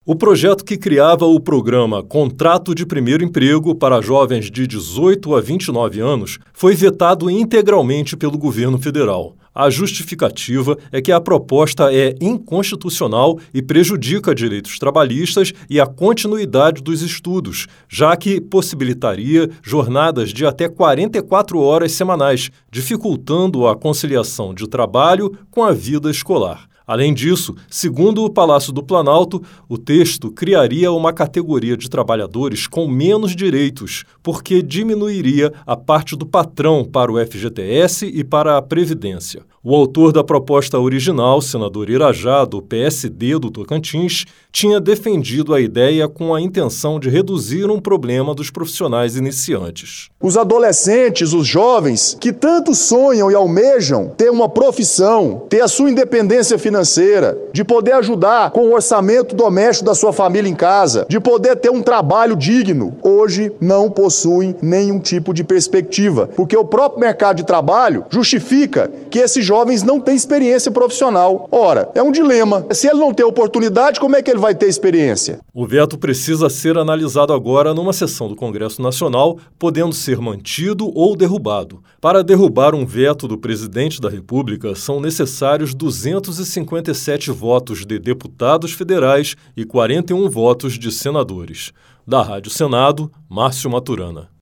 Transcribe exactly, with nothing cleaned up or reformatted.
O projeto que criava o programa Contrato de Primeiro Emprego para jovens de dezoito a vinte e nove anos foi vetado integralmente pelo governo federal. A justificativa é que a proposta é inconstitucional e prejudica direitos trabalhistas e a continuidade dos estudos, já que possibilitaria jornadas de até quarenta e quatro horas semanais, dificultando a conciliação de trabalho com a vida escolar. Além disso, segundo o Palácio do Planalto, o texto criaria uma categoria de trabalhadores com menos direitos, porque diminuiria a parte do patrão para o F G T S e para a Previdência. O autor da proposta original, senador Irajá, do P S D do Tocantins, tinha defendido a ideia com a intenção de reduzir um problema dos profissionais iniciantes. Os adolescentes, os jovens, que tanto sonham e almejam ter uma profissão, ter a sua independência financeira, de poder ajudar com o orçamento doméstico da sua família em casa, de poder ter um trabalho digno, hoje não possuem nenhum tipo de perspectiva, porque o próprio mercado de trabalho justifica que esses jovens não têm experiência profissional. Ora, é um dilema. Se ele não tem oportunidade, como é que ele vai ter experiência? O veto precisa ser analisado agora numa sessão do Congresso Nacional, podendo ser mantido ou derrubado. Para derrubar um veto do presidente da República, são necessários duzentos e cinquenta e sete votos de deputados federais e quarenta e um votos de senadores. Da Rádio Senado, Márcio Maturana.